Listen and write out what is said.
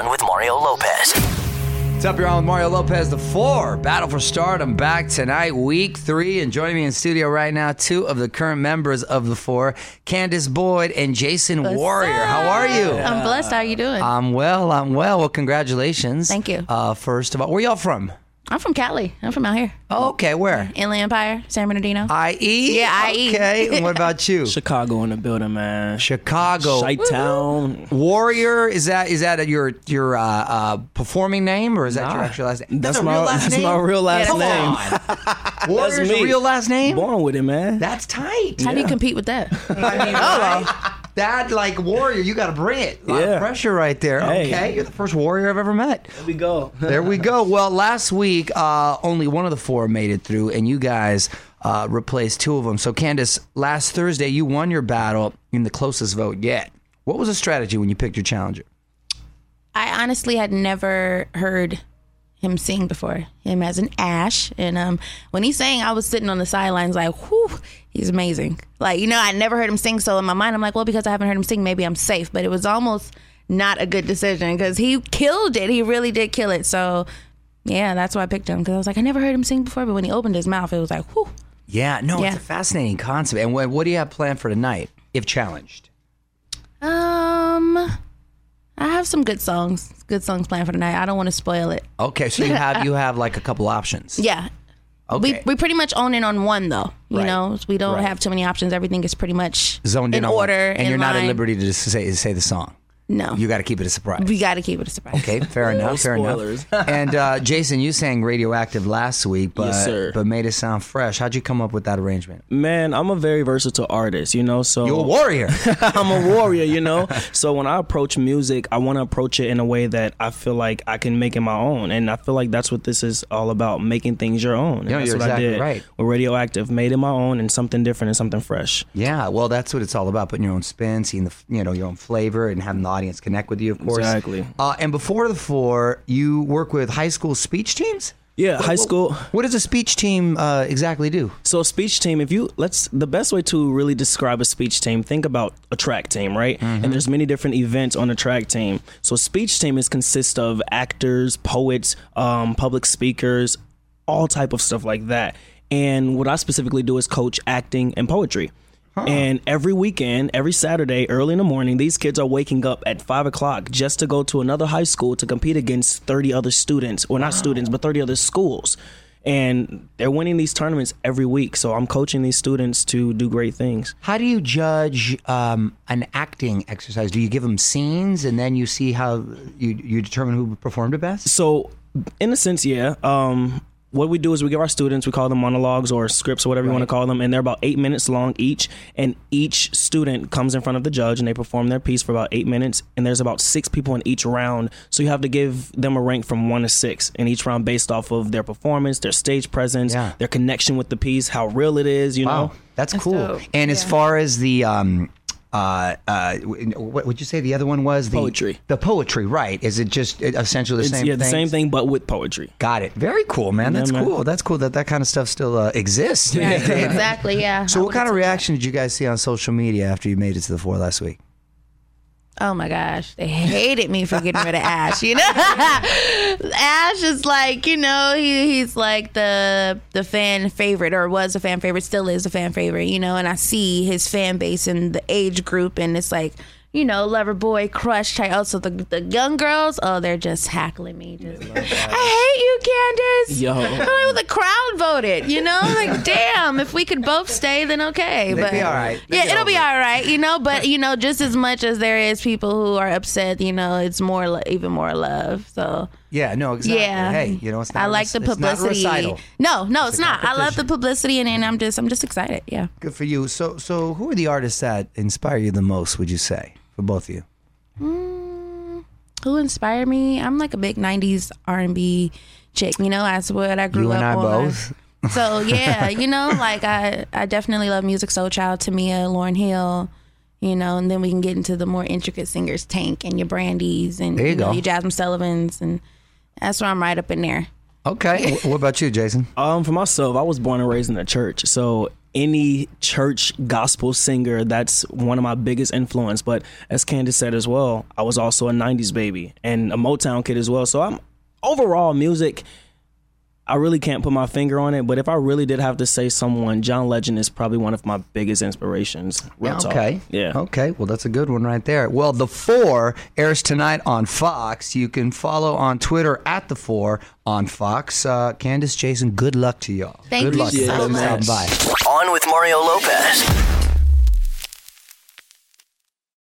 On with Mario Lopez. What's up, you're on with Mario Lopez, The Four. Battle for Stardom back tonight, week 3. And joining me in studio right now, 2 of the current members of The Four, Candace Boyd and Jason Warrior. How are you? I'm blessed. How are you doing? I'm well. Well, congratulations. Thank you. First of all, where y'all from? I'm from Cali. I'm from out here. Oh, okay, where? Inland Empire, San Bernardino. IE? Yeah, IE. Okay, and what about you? Chicago in the building, man. Chicago. Chi-town. Warrior, is that your performing name, or is that your actual last name? That's a my real last name? my real last Come name. on. Warrior's me. a real last name? Born with it, man. That's tight. How do you compete with that? I mean, right? That, like, Warrior, you got to bring it. A lot of pressure right there. Hey. Okay, you're the first Warrior I've ever met. There we go. There we go. Well, last week, only one of the 4 made it through, and you guys replaced 2 of them. So, Candace, last Thursday, you won your battle in the closest vote yet. What was the strategy when you picked your challenger? I honestly had never heard him sing before, him as an Ash. And when he sang, I was sitting on the sidelines like, whew, he's amazing. Like, I never heard him sing. So in my mind, I'm like, well, because I haven't heard him sing, maybe I'm safe. But it was almost not a good decision because he killed it. He really did kill it. So, yeah, that's why I picked him, because I was like, I never heard him sing before. But when he opened his mouth, it was like, whew. Yeah, no, it's a fascinating concept. And what do you have planned for tonight, if challenged? I have some good songs planned for tonight. I don't want to spoil it. Okay, so you have like a couple options. Yeah. Okay. We pretty much own it on one, though. Right. You know, we don't Right. have too many options. Everything is pretty much Zoned in on order. one. And in you're not at line. liberty to just say the song. No. You got to keep it a surprise. We got to keep it a surprise. Okay, fair enough. Fair spoilers. enough. And Jason, you sang Radioactive last week, but Yes, sir. but made it sound fresh. How'd you come up with that arrangement? Man, I'm a very versatile artist, so... You're a warrior. I'm a warrior, So when I approach music, I want to approach it in a way that I feel like I can make it my own. And I feel like that's what this is all about, making things your own. And that's you're what exactly I did right. with Radioactive, made it my own and something different and something fresh. Yeah, well, that's what it's all about, putting your own spin, seeing the your own flavor, and having the audience connect with you, of course. Exactly. And before the 4, you work with high school speech teams? Yeah, high school. What does a speech team exactly do? So a speech team, the best way to really describe a speech team, think about a track team, right? Mm-hmm. And there's many different events on a track team. So a speech team consists of actors, poets, public speakers, all type of stuff like that. And what I specifically do is coach acting and poetry. And every weekend, every Saturday, early in the morning, these kids are waking up at 5 o'clock just to go to another high school to compete against 30 other students, or not students, but 30 other schools. And they're winning these tournaments every week. So I'm coaching these students to do great things. How do you judge an acting exercise? Do you give them scenes and then you see how you determine who performed it best? So in a sense, yeah. What we do is we give our students, we call them monologues or scripts or whatever you want to call them, and they're about 8 minutes long each, and each student comes in front of the judge and they perform their piece for about 8 minutes, and there's about 6 people in each round, so you have to give them a rank from 1 to 6 in each round based off of their performance, their stage presence, their connection with the piece, how real it is, know? That's cool. dope. And as far as the what would you say the other one was? Poetry. The poetry, right? Is it just essentially the same thing? Yeah, the same thing, but with poetry. Got it. Very cool, man. That's man. cool. That's cool that kind of stuff still exists. Yeah, exactly, yeah. So what kind of reaction did you guys see on social media after you made it to the 4 last week? Oh my gosh, they hated me for getting rid of Ash. Ash is like, he's like the fan favorite, or was a fan favorite, still is a fan favorite. And I see his fan base and the age group, and it's like, lover boy crush type. Also the young girls, they're just hackling me. I hate you, Candace. Yo. Well, the crowd voted. Like damn, if we could both stay, then okay. They'd But be all right. They'd yeah, be it'll be over it. all right. But just as much as there is people who are upset, it's more even more love. So Yeah, no, exactly. yeah, Hey, it's not I like the it's not a publicity. recital. No, it's a not. I love the competition. publicity, and I'm just excited. Yeah. Good for you. So who are the artists that inspire you the most, would you say, for both of you? Who inspired me? I'm like a big '90s R&B chick. That's what I grew You up and I on. both. So yeah, like I definitely love music. Soul Child, Tamia, Lauryn Hill. And then we can get into the more intricate singers, Tank and your Brandys and There you go. your Jasmine Sullivans, and that's where I'm right up in there. Okay. What about you, Jason? For myself, I was born and raised in the church. So any church gospel singer. That's one of my biggest influence. But as Candace said as well, I was also a 90s baby and a Motown kid as well. So I'm overall music, I really can't put my finger on it, but if I really did have to say someone, John Legend is probably one of my biggest inspirations. Real talk. Okay. Yeah. Okay. Well, that's a good one right there. Well, The Four airs tonight on Fox. You can follow on Twitter at The Four on Fox. Candace, Jason, good luck to y'all. Thank good you luck. so Thanks for much. stopping by. On with Mario Lopez.